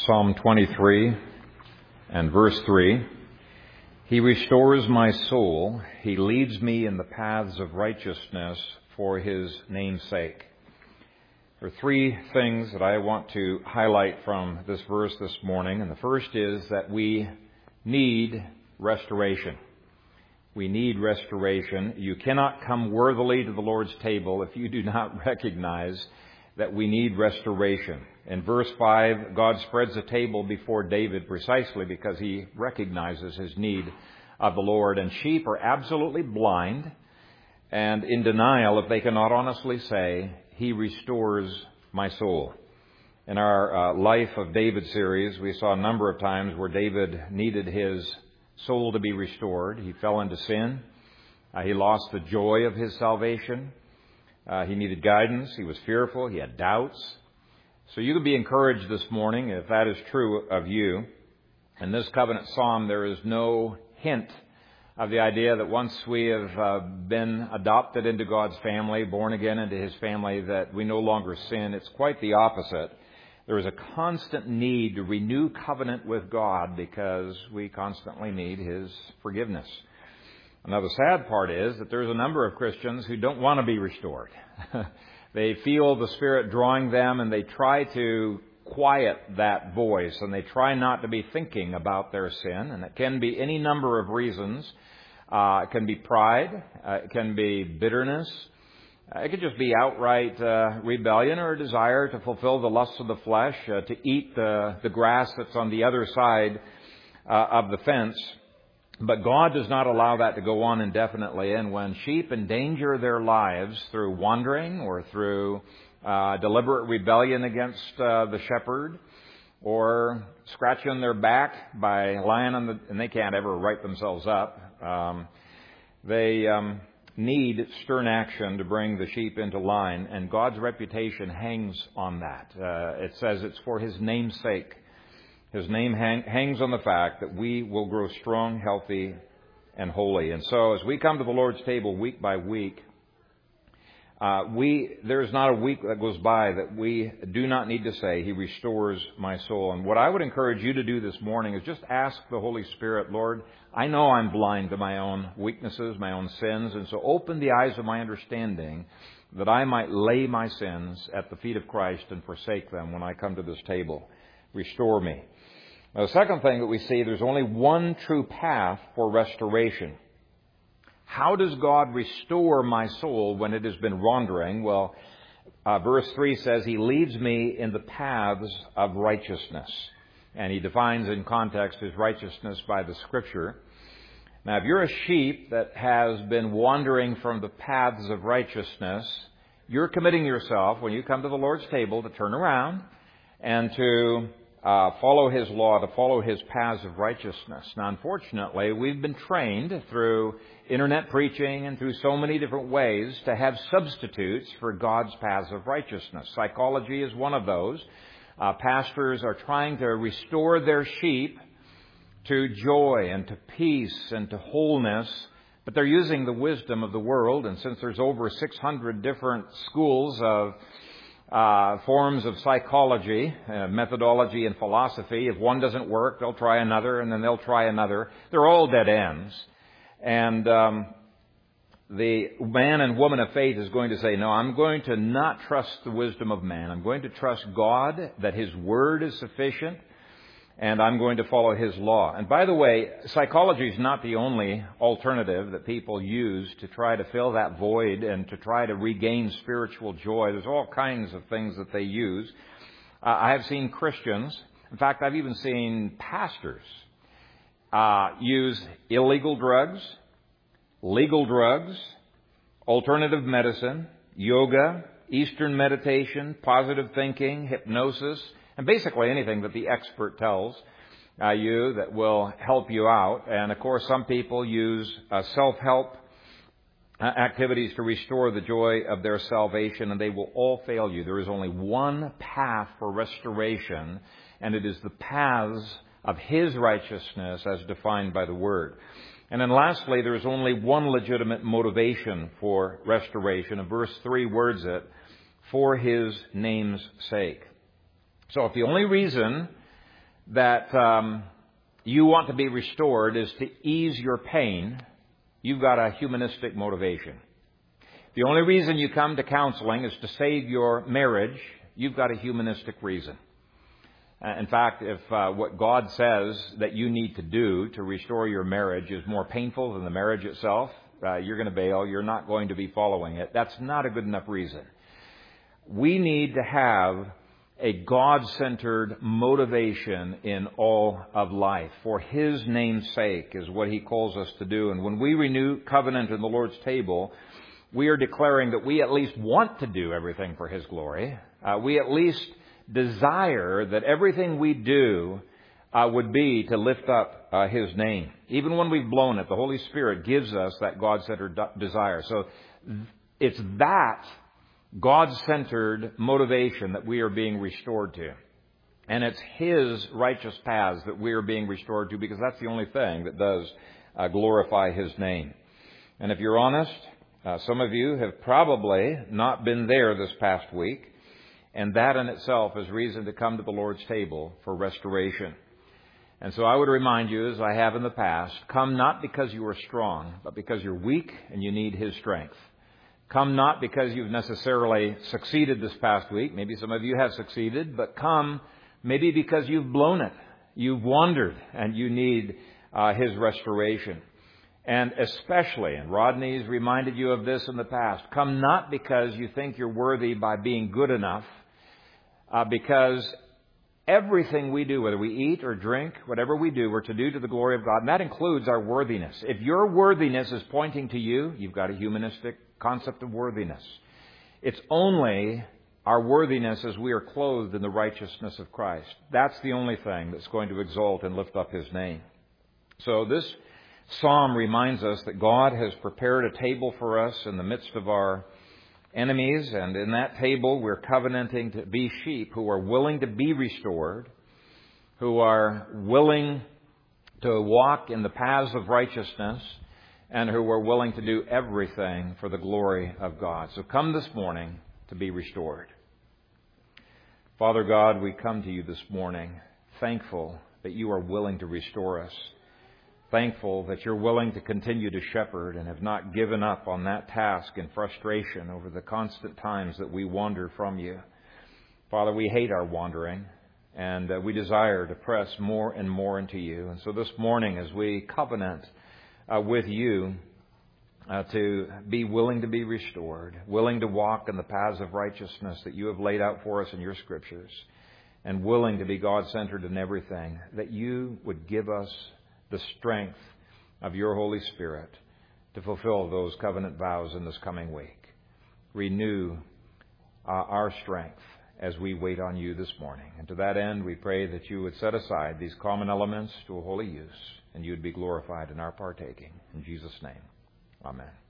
Psalm 23 and verse 3. He restores my soul. He leads me in the paths of righteousness for His name's sake. There are three things that I want to highlight from this verse this morning. And the first is that we need restoration. We need restoration. You cannot come worthily to the Lord's table if you do not recognize that we need restoration. In verse 5, God spreads a table before David precisely because he recognizes his need of the Lord. And sheep are absolutely blind and in denial if they cannot honestly say, He restores my soul. In our Life of David series, we saw a number of times where David needed his soul to be restored. He fell into sin. He lost the joy of his salvation. He needed guidance. He was fearful. He had doubts. So you can be encouraged this morning if that is true of you. In this covenant psalm, there is no hint of the idea that once we have been adopted into God's family, born again into His family, that we no longer sin. It's quite the opposite. There is a constant need to renew covenant with God because we constantly need His forgiveness. Now, the sad part is that there's a number of Christians who don't want to be restored. They feel the Spirit drawing them and they try to quiet that voice and they try not to be thinking about their sin. And it can be any number of reasons. It can be pride. It can be bitterness. It could just be outright rebellion or a desire to fulfill the lusts of the flesh, to eat the grass that's on the other side of the fence. But God does not allow that to go on indefinitely. And when sheep endanger their lives through wandering or through deliberate rebellion against the shepherd or scratching their back by lying on and they can't ever right themselves up, they need stern action to bring the sheep into line. And God's reputation hangs on that. It says it's for His name's sake. His name hangs on the fact that we will grow strong, healthy, and holy. And so as we come to the Lord's table week by week, there is not a week that goes by that we do not need to say, He restores my soul. And what I would encourage you to do this morning is just ask the Holy Spirit, Lord, I know I'm blind to my own weaknesses, my own sins, and so open the eyes of my understanding that I might lay my sins at the feet of Christ and forsake them when I come to this table. Restore me. Now, the second thing that we see, there's only one true path for restoration. How does God restore my soul when it has been wandering? Well, verse 3 says, He leads me in the paths of righteousness. And He defines in context His righteousness by the Scripture. Now, if you're a sheep that has been wandering from the paths of righteousness, you're committing yourself, when you come to the Lord's table, to turn around and to follow His law, to follow His paths of righteousness. Now, unfortunately, we've been trained through internet preaching and through so many different ways to have substitutes for God's paths of righteousness. Psychology is one of those. Pastors are trying to restore their sheep to joy and to peace and to wholeness, but they're using the wisdom of the world. And since there's over 600 different schools of forms of psychology, methodology, and philosophy. If one doesn't work, they'll try another, and then they'll try another. They're all dead ends. And the man and woman of faith is going to say, no, I'm going to not trust the wisdom of man. I'm going to trust God, that His Word is sufficient, and I'm going to follow His law. And by the way, psychology is not the only alternative that people use to try to fill that void and to try to regain spiritual joy. There's all kinds of things that they use. I have seen Christians, in fact, I've even seen pastors use illegal drugs, legal drugs, alternative medicine, yoga, Eastern meditation, positive thinking, hypnosis, and basically anything that the expert tells you that will help you out. And, of course, some people use self-help activities to restore the joy of their salvation, and they will all fail you. There is only one path for restoration, and it is the paths of His righteousness as defined by the Word. And then lastly, there is only one legitimate motivation for restoration. And verse 3 words it, for His name's sake. So if the only reason that you want to be restored is to ease your pain, you've got a humanistic motivation. The only reason you come to counseling is to save your marriage, you've got a humanistic reason. In fact, if what God says that you need to do to restore your marriage is more painful than the marriage itself, you're going to bail. You're not going to be following it. That's not a good enough reason. We need to have a God-centered motivation in all of life. For His name's sake is what He calls us to do. And when we renew covenant in the Lord's table, we are declaring that we at least want to do everything for His glory. We at least desire that everything we do would be to lift up His name. Even when we've blown it, the Holy Spirit gives us that God-centered desire. So it's that God-centered motivation that we are being restored to. And it's His righteous paths that we are being restored to, because that's the only thing that does glorify His name. And if you're honest, some of you have probably not been there this past week, and that in itself is reason to come to the Lord's table for restoration. And so I would remind you, as I have in the past, come not because you are strong, but because you're weak and you need His strength. Come not because you've necessarily succeeded this past week. Maybe some of you have succeeded, but come maybe because you've blown it. You've wandered and you need His restoration. And especially, and Rodney's reminded you of this in the past, come not because you think you're worthy by being good enough, because everything we do, whether we eat or drink, whatever we do, we're to do to the glory of God. And that includes our worthiness. If your worthiness is pointing to you, you've got a humanistic concept of worthiness. It's only our worthiness as we are clothed in the righteousness of Christ. That's the only thing that's going to exalt and lift up His name. So this psalm reminds us that God has prepared a table for us in the midst of our enemies, and in that table we're covenanting to be sheep who are willing to be restored, who are willing to walk in the paths of righteousness, and who are willing to do everything for the glory of God. So come this morning to be restored. Father God, we come to You this morning thankful that You are willing to restore us. Thankful that You're willing to continue to shepherd and have not given up on that task in frustration over the constant times that we wander from You. Father, we hate our wandering, and we desire to press more and more into You. And so this morning, as we covenant with You to be willing to be restored, willing to walk in the paths of righteousness that You have laid out for us in Your Scriptures, and willing to be God-centered in everything, that You would give us the strength of Your Holy Spirit to fulfill those covenant vows in this coming week. Renew our strength as we wait on You this morning. And to that end, we pray that You would set aside these common elements to a holy use, and You would be glorified in our partaking. In Jesus' name, amen.